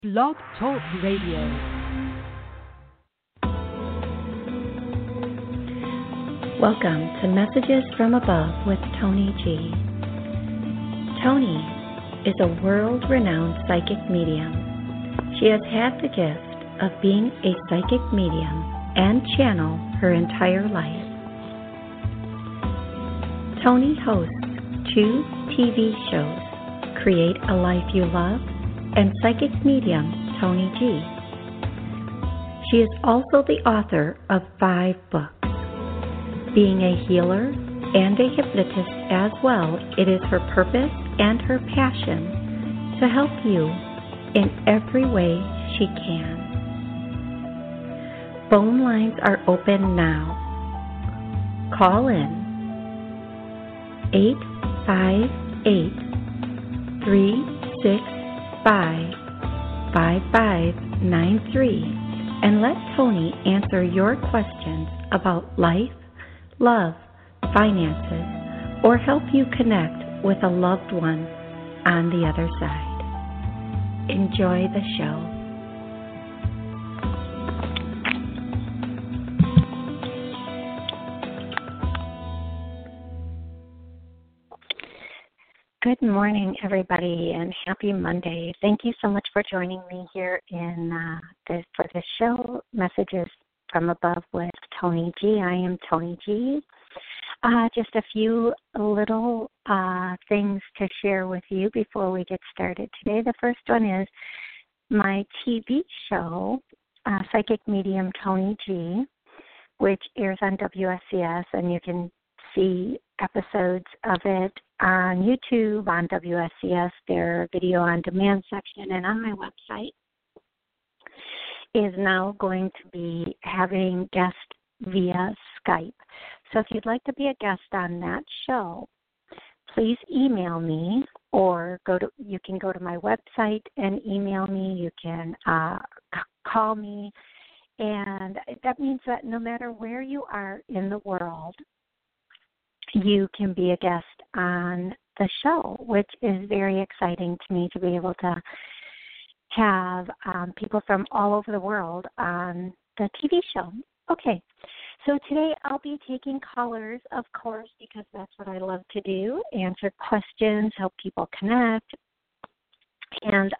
Blog Talk Radio. Welcome to Messages from Above with Tony G. Tony is a world-renowned psychic medium. She has had the gift of being a psychic medium and channel her entire life. Tony hosts 2 TV shows, Create a Life You Love and Psychic Medium Tony G. She is also the author of 5 books. Being a healer and a hypnotist as well, it is her purpose and her passion to help you in every way she can. Phone lines are open now. Call in 858-365-5593 and let Tony answer your questions about life, love, finances, or help you connect with a loved one on the other side. Enjoy the show. Good morning, everybody, and happy Monday. Thank you so much for joining me here for this show, Messages from Above with Tony G. I am Tony G. Just a few little things to share with you before we get started today. The first one is my TV show, Psychic Medium Tony G, which airs on WSCS, and you can see episodes of it on YouTube, on WSCS, their video on demand section, and on my website, is now going to be having guests via Skype. So if you'd like to be a guest on that show, please email me, or you can go to my website and email me. You can call me, and that means that no matter where you are in the world, you can be a guest on the show, which is very exciting to me to be able to have people from all over the world on the TV show. Okay, so today I'll be taking callers, of course, because that's what I love to do, answer questions, help people connect, and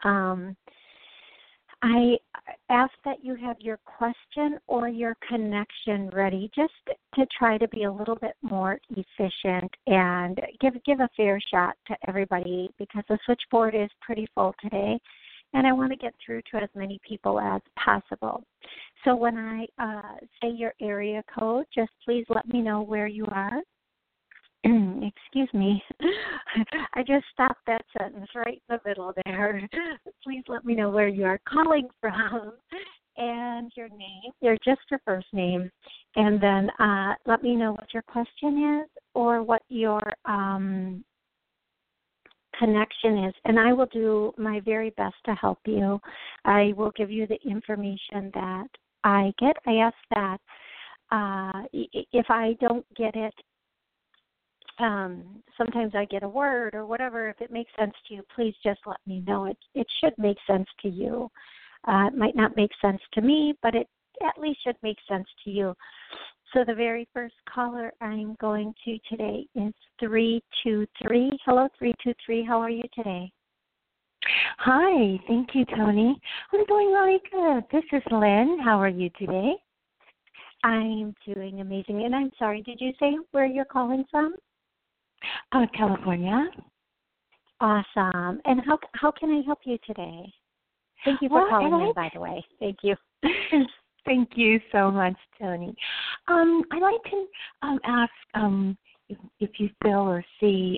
I ask that you have your question or your connection ready, just to try to be a little bit more efficient and give a fair shot to everybody, because the switchboard is pretty full today, and I want to get through to as many people as possible. So when I say your area code, just please let me know where you are. Excuse me. I just stopped that sentence right in the middle there. Please let me know where you are calling from and your name, just your first name, and then let me know what your question is or what your connection is, and I will do my very best to help you. I will give you the information that I get. I ask that if I don't get it, sometimes I get a word or whatever. If it makes sense to you, please just let me know. It should make sense to you. It might not make sense to me, but it at least should make sense to you. So the very first caller I'm going to today is 323. Hello, 323. How are you today? Hi. Thank you, Tony. I'm doing really good. This is Lynn. How are you today? I'm doing amazing. And I'm sorry, did you say where you're calling from? California. Awesome. And how can I help you today? Thank you for calling in, by the way. Thank you. Thank you so much, Tony. I'd like to ask if you feel or see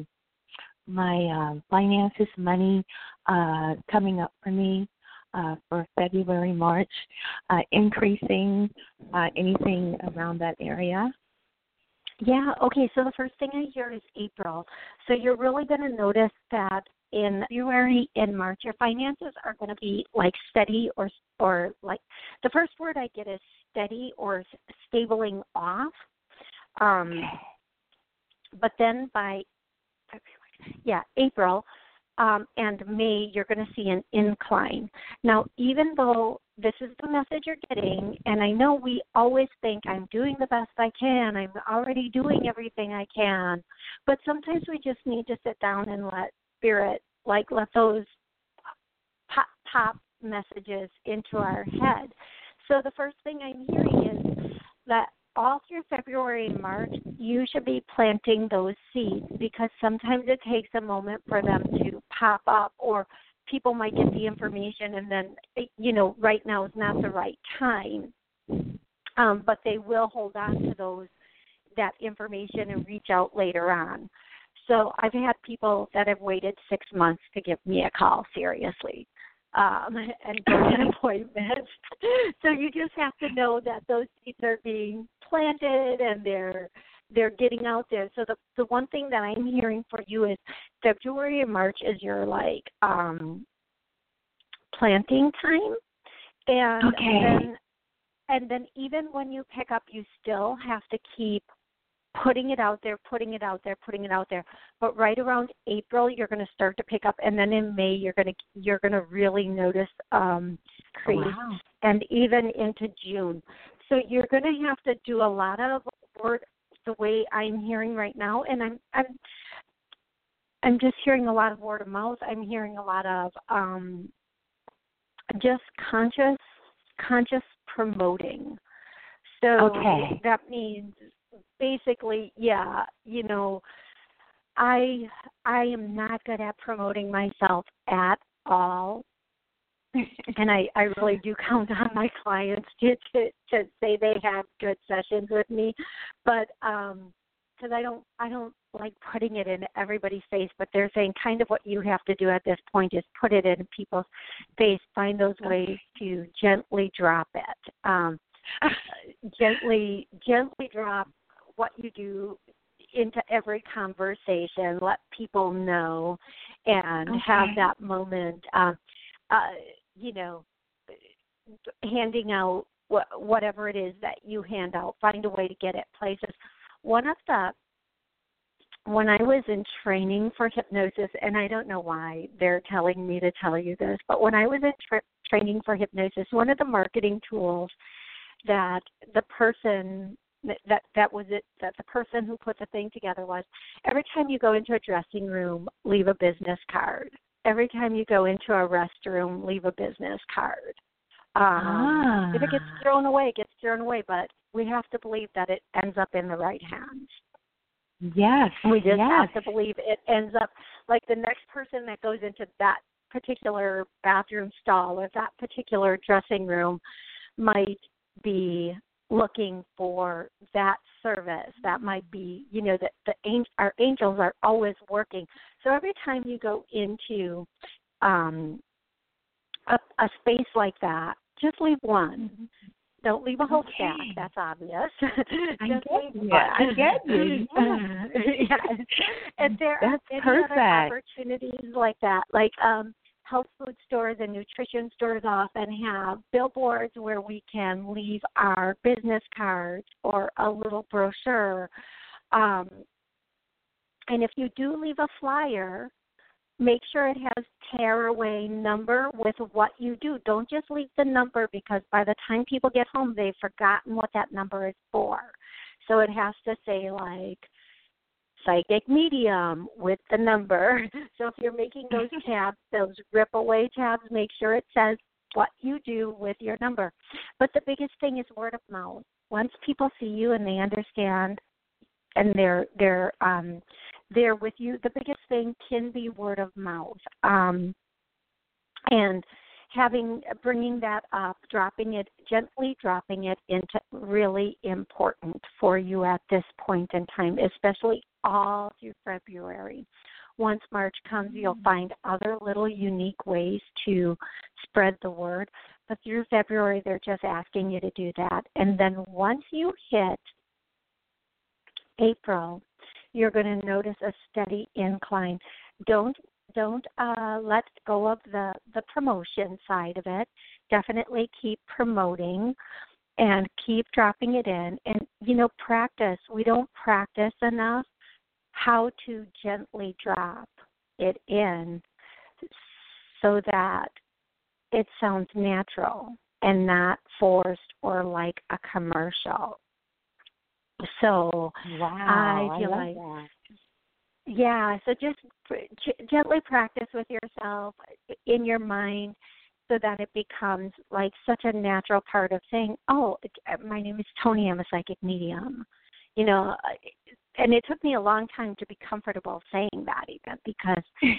my finances, money coming up for me for February, March, increasing, anything around that area? Yeah, okay, so the first thing I hear is April. So you're really going to notice that in February and March, your finances are going to be like steady or like, the first word I get is steady or stabling off. But then by April, and May, you're going to see an incline. Now, even though this is the message you're getting, and I know we always think I'm doing the best I can, I'm already doing everything I can, but sometimes we just need to sit down and let Spirit, let those pop messages into our head. So the first thing I'm hearing is that all through February and March, you should be planting those seeds, because sometimes it takes a moment for them to pop up, or people might get the information and then, right now is not the right time. But they will hold on to that information and reach out later on. So I've had people that have waited 6 months to give me a call, seriously. And get an appointment. So you just have to know that those seeds are being planted and they're getting out there. So the one thing that I'm hearing for you is February and March is your planting time, and then even when you pick up, you still have to keep putting it out there. But right around April, you're going to start to pick up, and then in May, you're going to really notice increase, and even into June. So you're going to have to do a lot of work the way I'm hearing right now, and I'm just hearing a lot of word of mouth. I'm hearing a lot of just conscious promoting. So that means basically, I am not good at promoting myself at all. And I really do count on my clients to say they have good sessions with me, but because I don't like putting it in everybody's face, but they're saying kind of what you have to do at this point is put it in people's face, find those ways to gently drop it, gently drop what you do into every conversation, let people know, and have that moment, handing out whatever it is that you hand out, find a way to get it places. When I was in training for hypnosis, and I don't know why they're telling me to tell you this, but when I was in training for hypnosis, one of the marketing tools that the person that was it, that the person who put the thing together was, every time you go into a dressing room, leave a business card. Every time you go into a restroom, leave a business card. If it gets thrown away, it gets thrown away, but we have to believe that it ends up in the right hands. Yes. We just have to believe it ends up, like the next person that goes into that particular bathroom stall or that particular dressing room might be looking for that service. That might be, our angels are always working. So every time you go into a space like that, just leave one. Don't leave a whole stack. That's obvious. I get you. Yeah. And there are many other opportunities like that, like health food stores and nutrition stores often have billboards where we can leave our business cards or a little brochure. And if you do leave a flyer, make sure it has tearaway number with what you do. Don't just leave the number, because by the time people get home, they've forgotten what that number is for. So it has to say, like, psychic medium with the number. So if you're making those tabs, those rip-away tabs, make sure it says what you do with your number. But the biggest thing is word of mouth. Once people see you and they understand and they're with you, the biggest thing can be word of mouth. And bringing that up, gently dropping it into really important for you at this point in time, especially all through February. Once March comes, you'll find other little unique ways to spread the word. But through February, they're just asking you to do that. And then once you hit April, you're going to notice a steady incline. Don't let go of the promotion side of it. Definitely keep promoting and keep dropping it in. And, practice. We don't practice enough how to gently drop it in. so that it sounds natural and not forced or like a commercial. So Wow, I feel love like, that. yeah, so just gently practice with yourself in your mind so that it becomes like such a natural part of saying, oh, my name is Toni, I'm a psychic medium. You know, and it took me a long time to be comfortable saying that even because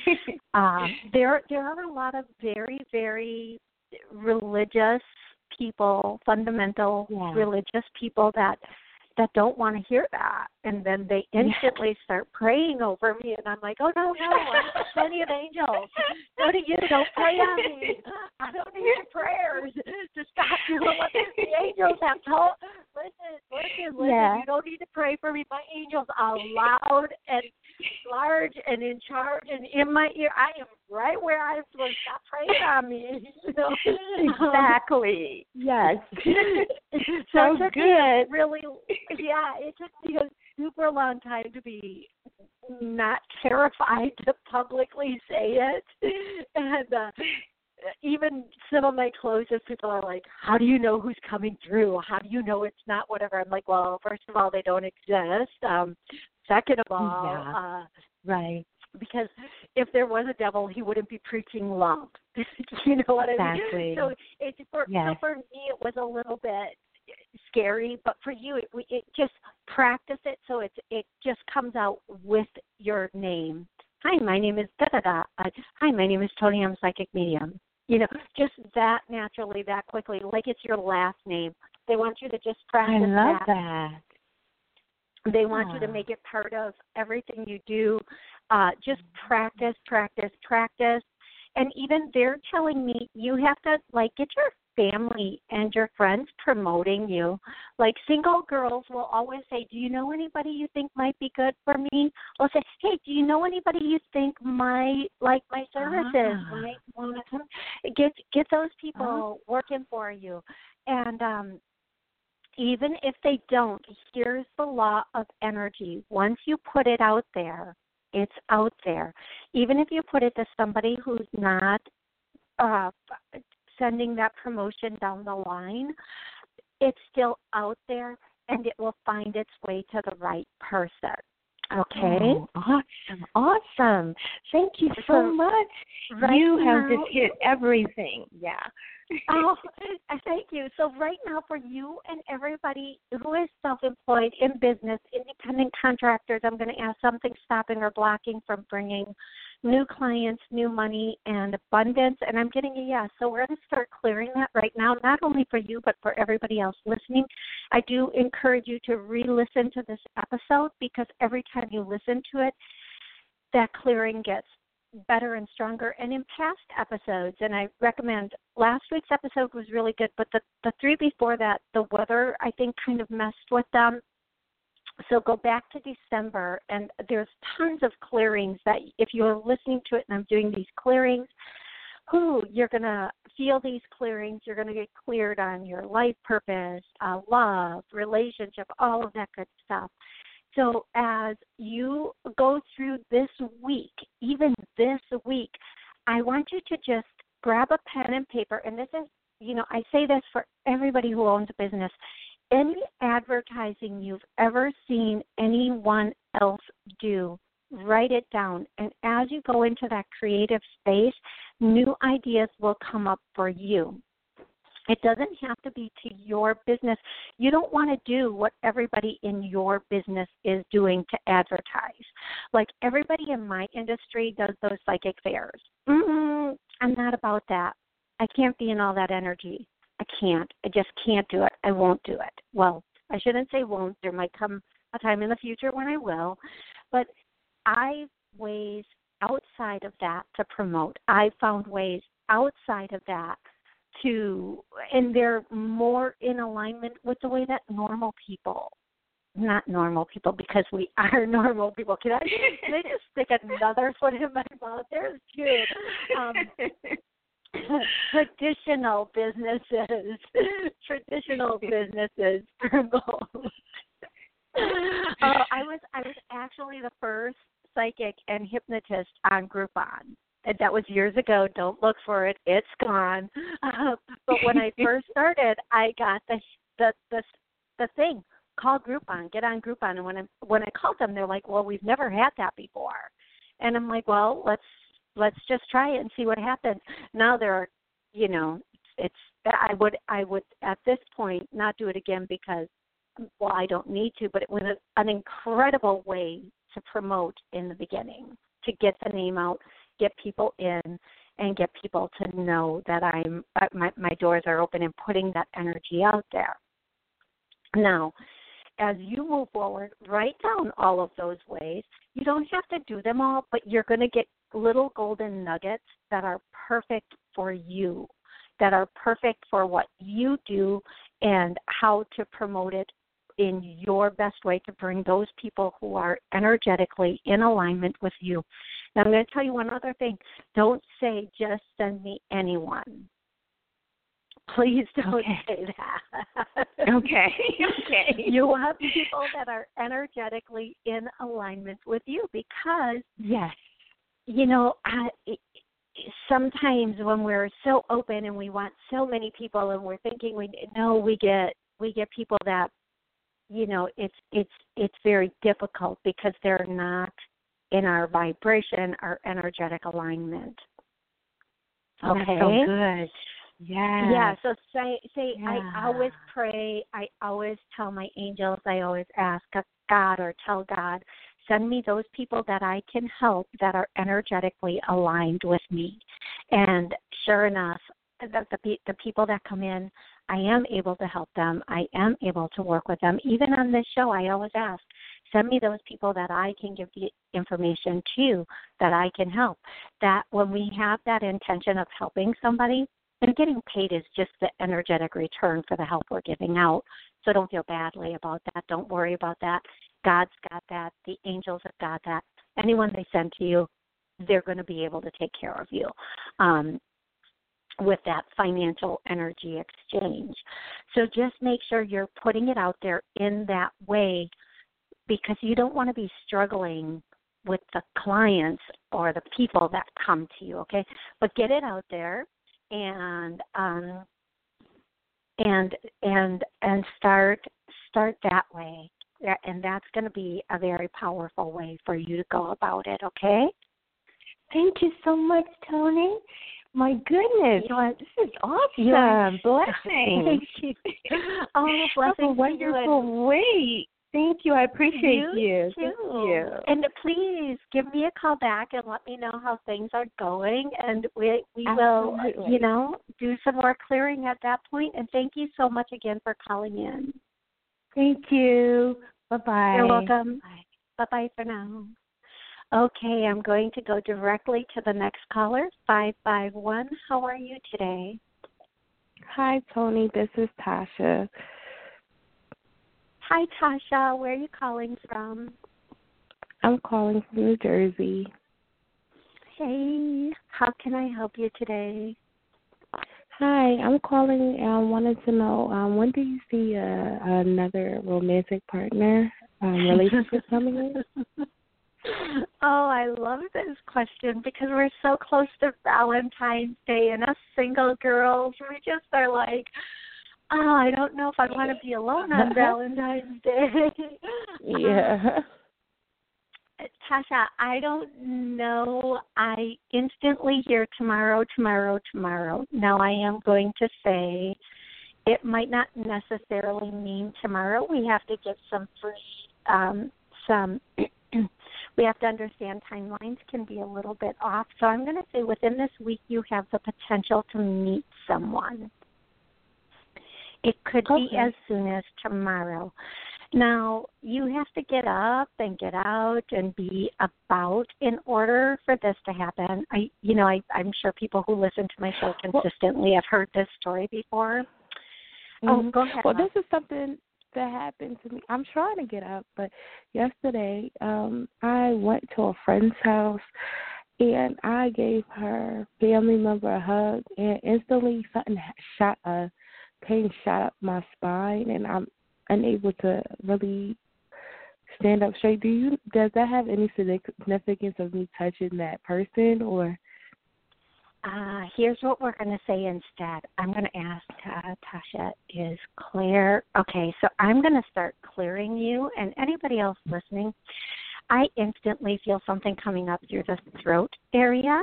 there are a lot of very, very religious people, fundamental religious people that don't want to hear that. And then they instantly start praying over me. And I'm like, oh, no, I have plenty of angels. Go to you. Don't pray on me. I don't need your prayers to stop doing what the angels have told. Listen. Yeah. You don't need to pray for me. My angels are loud and large and in charge and in my ear. I am right where I'm supposed to. Stop praying on me. You know? Exactly. Yes. So So good. Really, it took me a super long time to be not terrified to publicly say it. And even some of my closest people are like, how do you know who's coming through? How do you know it's not whatever? I'm like, well, first of all, they don't exist. Second of all, right. Because if there was a devil, he wouldn't be preaching love. You know what I mean? So for me, it was a little bit scary, but for you, it just practice it so it just comes out with your name. Hi, my name is da-da-da. Hi, my name is Toni. I'm a psychic medium. You know, just that naturally, that quickly, like it's your last name. They want you to just practice that. I love that. They want you to make it part of everything you do. Just practice. And even they're telling me you have to, like, get your family and your friends promoting you. Like, single girls will always say, do you know anybody you think might be good for me? I'll say, hey, do you know anybody you think might like my services? Might want to come? Get those people working for you. And even if they don't, here's the law of energy. Once you put it out there, it's out there. Even if you put it to somebody who's not sending that promotion down the line, it's still out there, and it will find its way to the right person. Okay? Oh, awesome. Thank you so much. Right you now, have just hit everything. Yeah. Oh, thank you. So right now for you and everybody who is self-employed in business, independent contractors, I'm going to ask something stopping or blocking from bringing new clients, new money, and abundance. And I'm getting a yes. So we're going to start clearing that right now, not only for you, but for everybody else listening. I do encourage you to re-listen to this episode because every time you listen to it, that clearing gets better and stronger. And in past episodes, and I recommend, last week's episode was really good, but the three before that, the weather, I think, kind of messed with them. So go back to December, and there's tons of clearings that if you're listening to it and I'm doing these clearings, you're going to feel these clearings. You're going to get cleared on your life purpose, love, relationship, all of that good stuff. So as you go through this week, even this week, I want you to just grab a pen and paper. And this is, I say this for everybody who owns a business. Any advertising you've ever seen anyone else do, write it down. And as you go into that creative space, new ideas will come up for you. It doesn't have to be to your business. You don't want to do what everybody in your business is doing to advertise. Like everybody in my industry does those psychic fairs. I'm not about that. I can't be in all that energy. I can't. I just can't do it. I won't do it. Well, I shouldn't say won't. There might come a time in the future when I will. But I've ways outside of that to promote. I've found ways outside of that and they're more in alignment with the way that normal people, not normal people because we are normal people. Can I just stick another foot in my mouth? There's two. Traditional businesses promote. I was actually the first psychic and hypnotist on Groupon. that was years ago. Don't look for it; it's gone. But when I first started, I got the thing. Call Groupon, get on Groupon, and when I called them, they're like, "Well, we've never had that before," and I'm like, "Well, let's just try it and see what happens." Now there are, it's I would at this point not do it again because, well, I don't need to, but it was an incredible way to promote in the beginning, to get the name out, get people in, and get people to know that my doors are open and putting that energy out there. Now, as you move forward, write down all of those ways. You don't have to do them all, but you're going to get little golden nuggets that are perfect for you, that are perfect for what you do and how to promote it in your best way to bring those people who are energetically in alignment with you. Now, I'm going to tell you one other thing. Don't say, just send me anyone. Please don't say that. Okay. You want people that are energetically in alignment with you because, yes, sometimes when we're so open and we want so many people and we're thinking we get people that, it's very difficult because they're not in our vibration, our energetic alignment. Okay. That's so good. Yeah, so say yeah. I always pray, I always tell my angels, I always ask God or tell God, send me those people that I can help that are energetically aligned with me. And sure enough, the people that come in, I am able to help them. I am able to work with them. Even on this show, I always ask, send me those people that I can give the information to, that I can help. That when we have that intention of helping somebody, and getting paid is just the energetic return for the help we're giving out. So don't feel badly about that. Don't worry about that. God's got that. The angels have got that. Anyone they send to you, they're going to be able to take care of you with that financial energy exchange. So just make sure you're putting it out there in that way because you don't want to be struggling with the clients or the people that come to you, okay? But get it out there. And start that way, and that's going to be a very powerful way for you to go about it. Okay. Thank you so much, Toni. My goodness, this is awesome. Blessings. Thank you. Oh, blessings. Have a wonderful week. Thank you. I appreciate you. Thank you. And please give me a call back and let me know how things are going. And we will, do some more clearing at that point. And thank you so much again for calling in. Thank you. Bye-bye. You're welcome. Bye-bye for now. Okay, I'm going to go directly to the next caller, 551. How are you today? Hi, Toni. This is Tasha. Hi, Tasha. Where are you calling from? I'm calling from New Jersey. Hey, how can I help you today? Hi, I'm calling. I wanted to know when do you see another romantic partner relationship coming in? Oh, I love this question because we're so close to Valentine's Day, and us single girls, we just are like, I don't know if I want to be alone on Valentine's Day. Yeah. Tasha, I don't know. I instantly hear tomorrow. Now, I am going to say it might not necessarily mean tomorrow. We have to get we have to understand timelines can be a little bit off. So I'm going to say within this week you have the potential to meet someone. It could be as soon as tomorrow. Now, you have to get up and get out and be about in order for this to happen. I'm sure people who listen to my show consistently have heard this story before. Oh, go ahead. Well, this is something that happened to me. I'm trying to get up, but yesterday I went to a friend's house and I gave her family member a hug, and instantly something pain shot up my spine, and I'm unable to really stand up straight. Does that have any significance of me touching that person, or here's what we're going to say instead. I'm going to ask Tasha, is clear? Okay, so I'm going to start clearing you, and anybody else listening, I instantly feel something coming up through the throat area,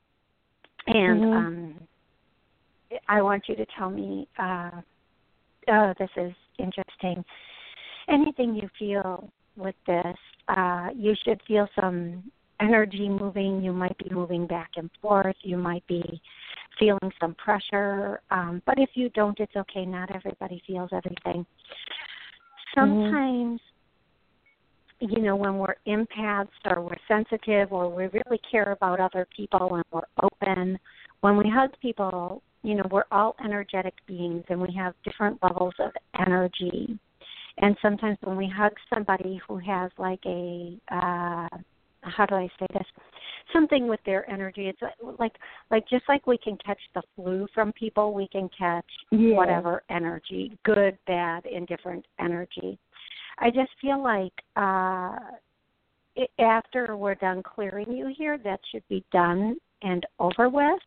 and I want you to tell me, oh, this is interesting. Anything you feel with this, you should feel some energy moving. You might be moving back and forth. You might be feeling some pressure. But if you don't, it's okay. Not everybody feels everything. Sometimes, you know, when we're empaths or we're sensitive or we really care about other people and we're open, when we hug people, you know, we're all energetic beings and we have different levels of energy. And sometimes when we hug somebody who has like a, how do I say this? Something with their energy. It's like just like we can catch the flu from people, we can catch whatever energy, good, bad, indifferent energy. I just feel like after we're done clearing you here, that should be done and over with.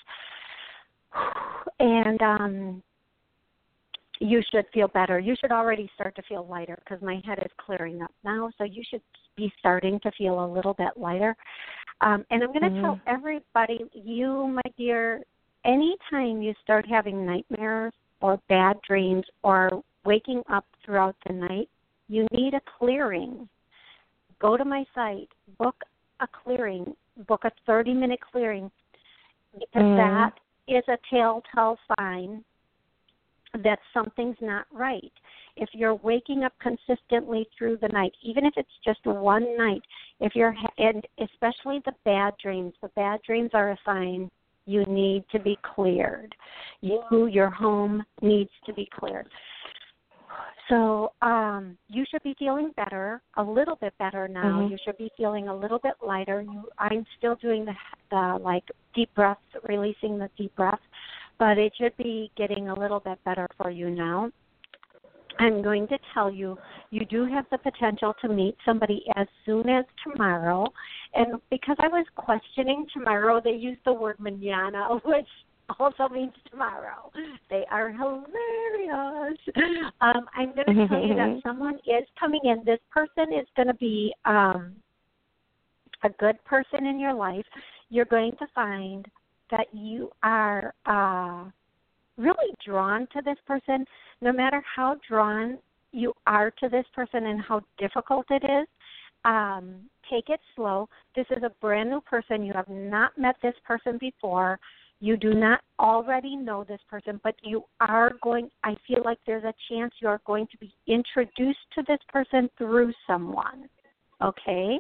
And you should feel better. You should already start to feel lighter because my head is clearing up now, so you should be starting to feel a little bit lighter. And I'm going to tell everybody, you, my dear, anytime you start having nightmares or bad dreams or waking up throughout the night, you need a clearing. Go to my site, book a clearing, book a 30-minute clearing, because that is a telltale sign that something's not right. If you're waking up consistently through the night, even if it's just one night, and especially the bad dreams are a sign you need to be cleared. Your home needs to be cleared. So you should be feeling better, a little bit better now. You should be feeling a little bit lighter. I'm still doing the like deep breaths, releasing the deep breath, but it should be getting a little bit better for you now. I'm going to tell you, you do have the potential to meet somebody as soon as tomorrow. And because I was questioning tomorrow, they used the word mañana, which also means tomorrow. They are hilarious. I'm going to tell you that someone is coming in. This person is going to be a good person in your life. You're going to find that you are really drawn to this person, no matter how drawn you are to this person and how difficult it is. Take it slow. This is a brand new person. You have not met this person before. You do not already know this person, but you are going, I feel like there's a chance you are going to be introduced to this person through someone, okay?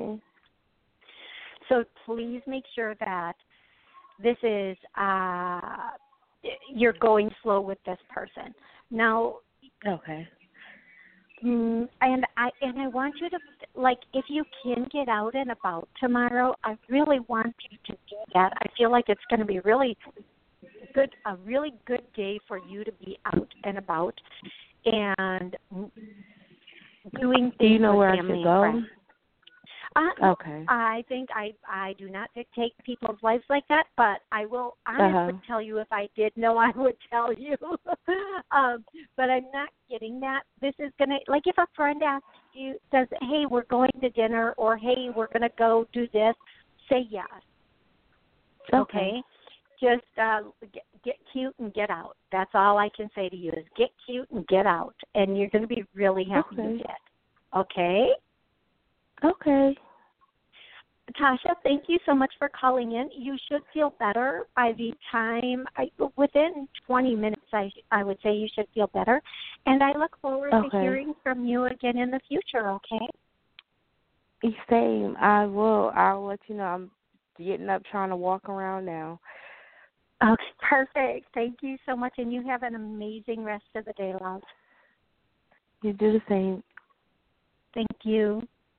So please make sure that this is, you're going slow with this person. Now, okay. And I want you to, like, if you can get out and about tomorrow, I really want you to do that. I feel like it's going to be really good, a really good day for you to be out and about and doing things. Do you know with where I family should go? and friends. Okay. I think I do not dictate people's lives like that, but I will honestly tell you if I did know, I would tell you. But I'm not getting that. This is going to, like if a friend asks you, says, hey, we're going to dinner, or hey, we're going to go do this, say yes. Okay? Just get cute and get out. That's all I can say to you is get cute and get out, and you're going to be really happy you did. Okay? Okay. Tasha, thank you so much for calling in. You should feel better by the time, within 20 minutes, I would say you should feel better. And I look forward to hearing from you again in the future, okay? Same. I will. I'll let you know. I'm getting up trying to walk around now. Okay, perfect. Thank you so much, and you have an amazing rest of the day, love. You do the same. Thank you.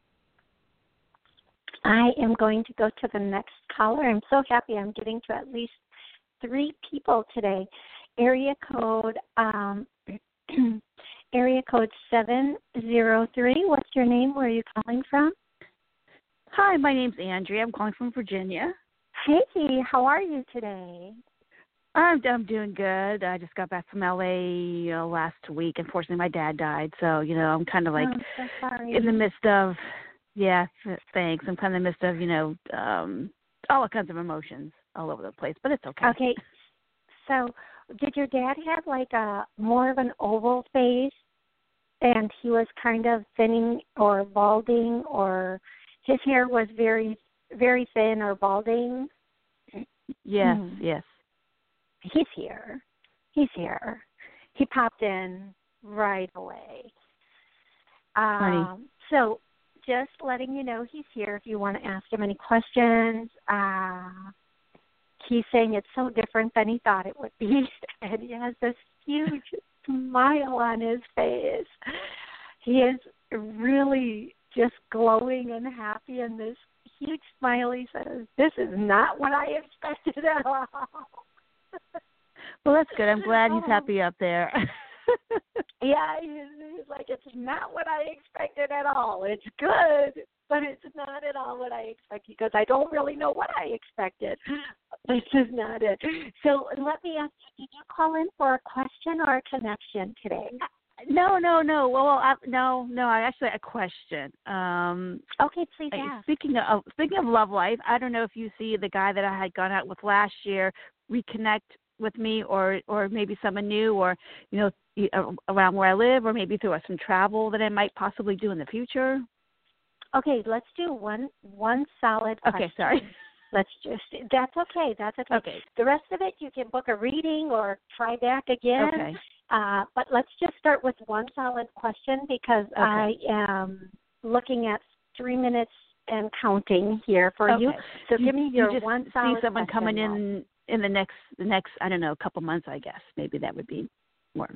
I am going to go to the next caller. I'm so happy I'm getting to at least 3 people today. Area code 703. What's your name? Where are you calling from? Hi, my name's Andrea. I'm calling from Virginia. Hey, how are you today? I'm doing good. I just got back from LA last week. Unfortunately, my dad died, so I'm kind of like I'm so sorry. in the midst of thanks. I'm kind of in the midst of all kinds of emotions all over the place, but it's okay. Okay, so did your dad have like a more of an oval face, and he was kind of thinning or balding, or his hair was very, very thin or balding? Yes, yes. He's here. He's here. He popped in right away. So just letting you know he's here if you want to ask him any questions. He's saying it's so different than he thought it would be, and he has this huge smile on his face. He is really just glowing and happy, and this huge smile. He says, "This is not what I expected at all." Well, that's good. I'm glad he's happy up there. Yeah, he's like, it's not what I expected at all. It's good, but it's not at all what I expected because I don't really know what I expected. This is not it. So let me ask you, did you call in for a question or a connection today? No. Well, I actually a question. Okay, please ask. Speaking of love life, I don't know if you see the guy that I had gone out with last year reconnect with me, or maybe someone new, or around where I live, or maybe through some travel that I might possibly do in the future. Okay, let's do one solid question. Okay, sorry. That's okay. Okay. The rest of it, you can book a reading or try back again. Okay. But let's just start with one solid question because okay. I am looking at 3 minutes and counting here for you. So give me your one solid see someone question, coming in the next I don't know, couple months, I guess. Maybe that would be more.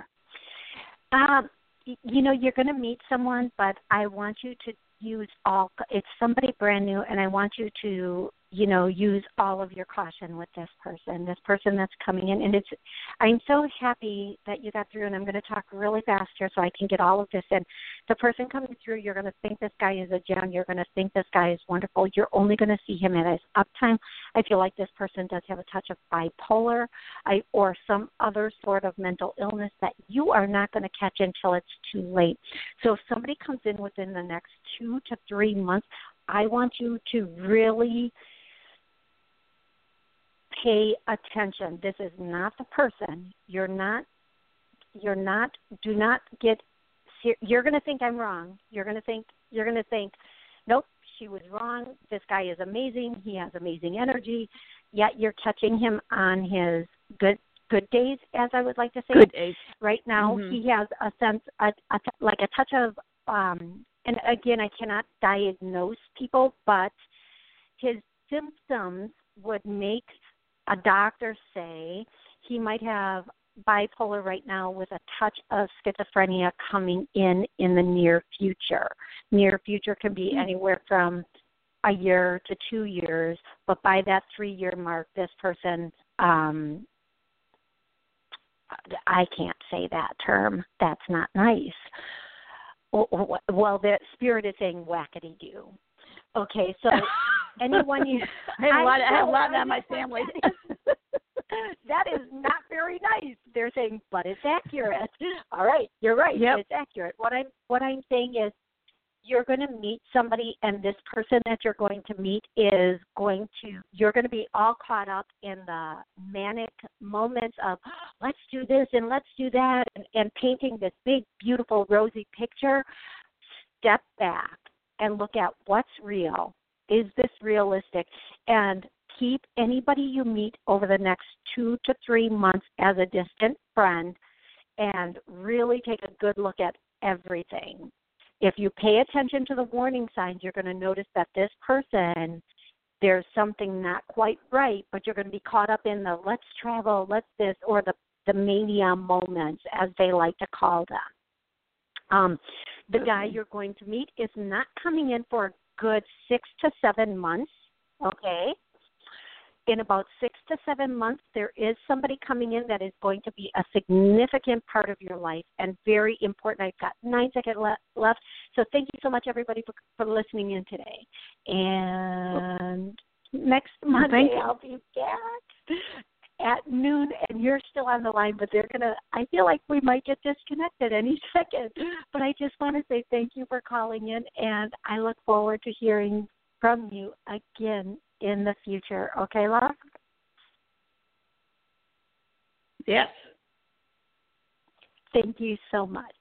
You're going to meet someone, but I want you to use it's somebody brand new, and I want you to, use all of your caution with this person that's coming in. And I'm so happy that you got through, and I'm going to talk really fast here so I can get all of this in. The person coming through, you're going to think this guy is a gem. You're going to think this guy is wonderful. You're only going to see him at his uptime. I feel like this person does have a touch of bipolar or some other sort of mental illness that you are not going to catch until it's too late. So if somebody comes in within the next 2 to 3 months, I want you to really pay attention. This is not the person. You're going to think I'm wrong. You're going to think, nope, she was wrong. This guy is amazing. He has amazing energy. Yet you're catching him on his good days, as I would like to say. Good days. Right now, he has a sense, like a touch of, and again, I cannot diagnose people, but his symptoms would make a doctor say he might have bipolar right now with a touch of schizophrenia coming in the near future. Near future can be anywhere from a year to 2 years, but by that 3-year mark, this person, I can't say that term. That's not nice. Well, the spirit is saying whackity-doo. Okay, so anyone you... I have a lot of that in my family. That is not very nice. They're saying, but it's accurate. All right, you're right. Yep. It's accurate. What I'm saying is you're going to meet somebody, and this person that you're going to meet you're going to be all caught up in the manic moments of let's do this and let's do that and painting this big, beautiful, rosy picture. Step back and look at what's real. Is this realistic? And keep anybody you meet over the next 2 to 3 months as a distant friend and really take a good look at everything. If you pay attention to the warning signs, you're going to notice that this person, there's something not quite right, but you're going to be caught up in the let's travel, let's this, or the mania moments, as they like to call them. The guy you're going to meet is not coming in for a good 6 to 7 months, okay? In about 6 to 7 months, there is somebody coming in that is going to be a significant part of your life and very important. I've got 9 seconds left. So thank you so much, everybody, for listening in today. And Next Monday I'll be back at noon, and you're still on the line, but I feel like we might get disconnected any second. But I just want to say thank you for calling in, and I look forward to hearing from you again in the future. Okay, love? Yes. Thank you so much.